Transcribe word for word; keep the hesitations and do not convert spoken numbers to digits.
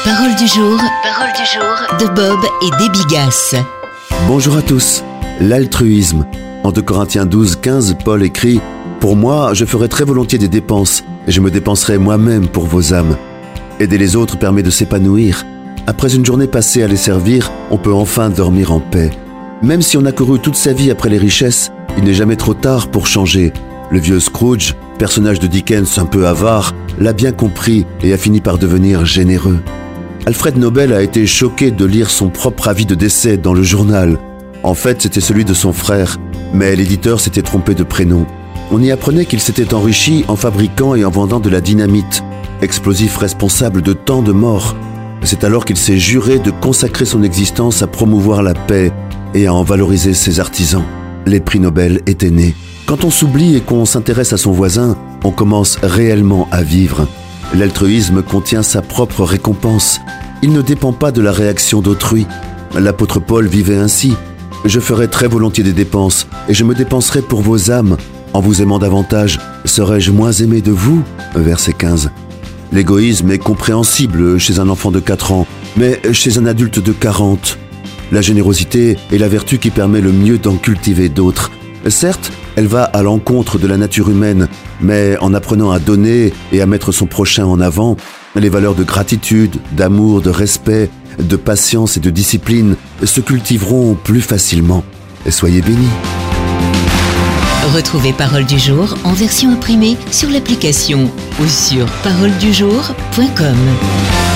Parole du jour, parole du jour de Bob et Déby Gasse. Bonjour à tous. L'altruisme. En deux Corinthiens douze, quinze, Paul écrit « Pour moi, je ferai très volontiers des dépenses, et je me dépenserai moi-même pour vos âmes. » Aider les autres permet de s'épanouir. Après une journée passée à les servir, on peut enfin dormir en paix. Même si on a couru toute sa vie après les richesses, il n'est jamais trop tard pour changer. Le vieux Scrooge, personnage de Dickens un peu avare, l'a bien compris et a fini par devenir généreux. Alfred Nobel a été choqué de lire son propre avis de décès dans le journal. En fait, c'était celui de son frère, mais l'éditeur s'était trompé de prénom. On y apprenait qu'il s'était enrichi en fabriquant et en vendant de la dynamite, explosif responsable de tant de morts. C'est alors qu'il s'est juré de consacrer son existence à promouvoir la paix et à en valoriser ses artisans. Les prix Nobel étaient nés. Quand on s'oublie et qu'on s'intéresse à son voisin, on commence réellement à vivre. L'altruisme contient sa propre récompense. Il ne dépend pas de la réaction d'autrui. L'apôtre Paul vivait ainsi. « Je ferai très volontiers des dépenses, et je me dépenserai pour vos âmes. En vous aimant davantage, serai-je moins aimé de vous ?» Verset quinze. L'égoïsme est compréhensible chez un enfant de quatre ans, mais chez un adulte de quarante. La générosité est la vertu qui permet le mieux d'en cultiver d'autres. Certes, elle va à l'encontre de la nature humaine, mais en apprenant à donner et à mettre son prochain en avant, les valeurs de gratitude, d'amour, de respect, de patience et de discipline se cultiveront plus facilement. Soyez bénis. Retrouvez Parole du jour en version imprimée sur l'application ou sur parole du jour point com.